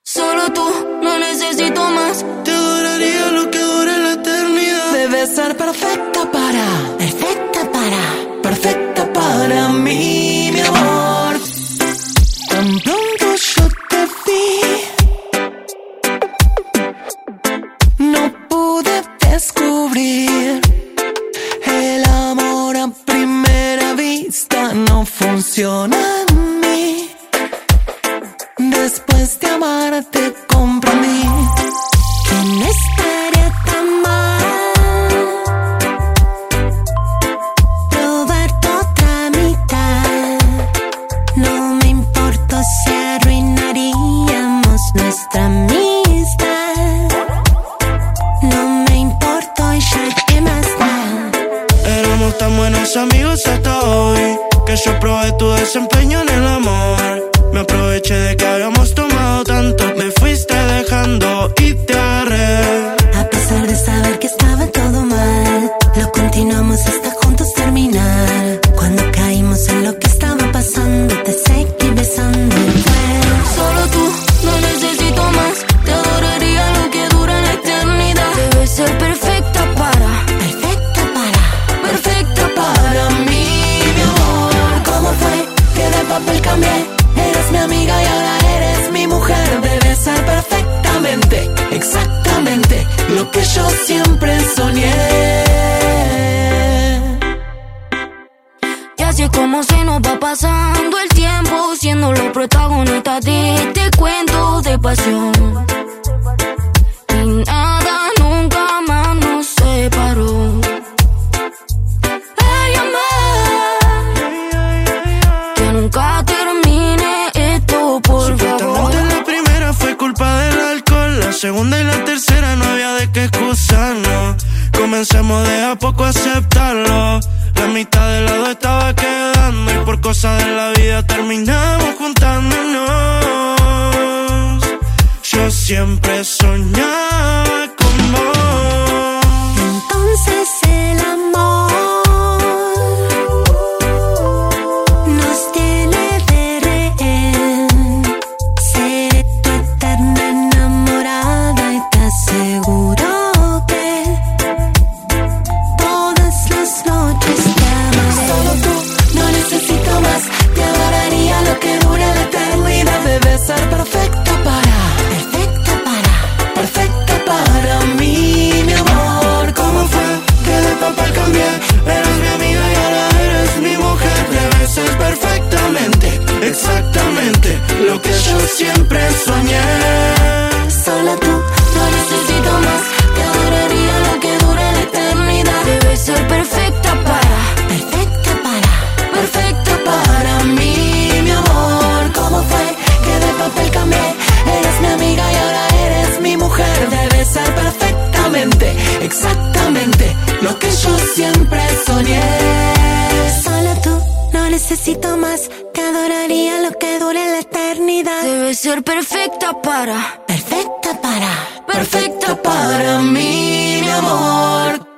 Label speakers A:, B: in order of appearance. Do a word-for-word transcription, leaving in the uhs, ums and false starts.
A: Solo tú, no necesito más.
B: Te adoraría lo que dure la eternidad.
C: Debes ser perfecta para, perfecta para, perfecta para mí, mi amor. Tan pronto yo te vi, no pude descubrir el amor a primera vista. No funciona en mí. Después de amarte comprendí que no estaría tan mal probar tu otra mitad. No me importa si arruinaríamos nuestra amistad. No me importa y ya que más da.
B: Éramos tan buenos amigos hasta hoy que yo probé tu desempeño en el amor. Me aproveché de que habíamos tomado tanto, me fuiste dejando y te agarré.
C: A pesar de saber que estaba todo mal, lo continuamos hasta juntos terminar. Cuando caímos en lo que estaba pasando, te seguí besando y fue
A: Solo tú, no necesito más. Te adoraría lo que dura la eternidad. Debes ser perfecta para,
C: perfecta para,
A: perfecta para mí, mi amor.
C: ¿cómo fue que de papel cambié? Eres mi amiga y ahora eres mi mujer. Debes ser perfectamente, exactamente lo que yo siempre soñé.
A: Y así es como se nos va pasando el tiempo, siendo los protagonistas de este cuento de pasión. Y nada nunca más nos separó. Ay, amor, que nunca termine esto, por favor.
B: Supuestamente la primera fue culpa del alcohol, la segunda y la tercera no había de qué excusarnos. Comencemos de a poco a aceptarlo. La mitad del lado estaba quedando y por cosas de la vida terminamos juntándonos. Yo siempre soñaba con vos.
C: Entonces el amor nos tiene de rehén. Seré tu eterna enamorada y te aseguro que todas las noches te amaré. Solo tú, no necesito más. Te adoraría lo que dure la eternidad. Debes ser perfecta para, perfecta para, perfecta para mí, mi amor.
B: ¿Cómo fue que de papel cambié? Eres mi amiga y ahora eres mi mujer. Debes ser perfectamente, exactamente lo que yo siempre soñé.
C: Solo tú,
A: No necesito más. Te adoraría lo que dure la eternidad. Debes ser perfecta para,
C: perfecta para,
A: perfecta para mí, mi amor.
C: ¿cómo fue que de papel cambié? Eres mi amiga y ahora eres mi mujer. Debes ser perfectamente, exactamente lo que yo siempre soñé. Solo tú, no necesito más. Te adoraría lo que dure la eternidad.
A: Debes ser perfecta para,
C: Perfecta para,
A: perfecta para mí, mi amor.